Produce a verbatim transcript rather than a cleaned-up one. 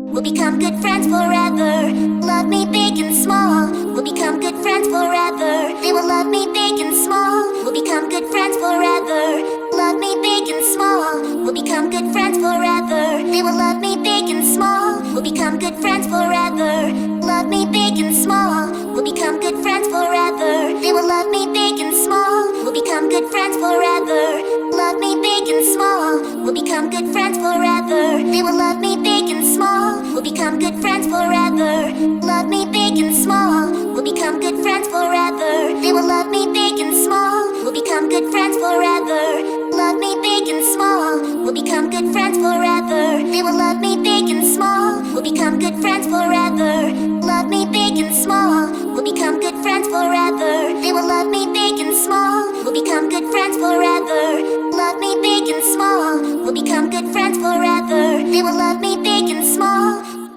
We'll become good friends forever. Love me big and small. We'll become good friends forever. They will love me big and small. We'll become good friends forever. Love me big and small. We'll become good friends forever. They will love me big and small. We'll become good friends forever. Love me big and small. We'll become good friends forever. They will love me big and small. We'll become good friends forever. Love me big and small. We'll become good friends forever. They will love me big and small. We'll become good friends forever. Love me big and small. We'll become good friends forever. They will love me big and small. We'll become good friends forever. Love me big and small. We'll become good friends forever. They will love me big and small. We'll become good friends forever. Love me big and small. We'll become good friends forever. They will love me big and small. We'll become good friends forever. Love me big and small. We'll become good friends forever. They will love me big and small.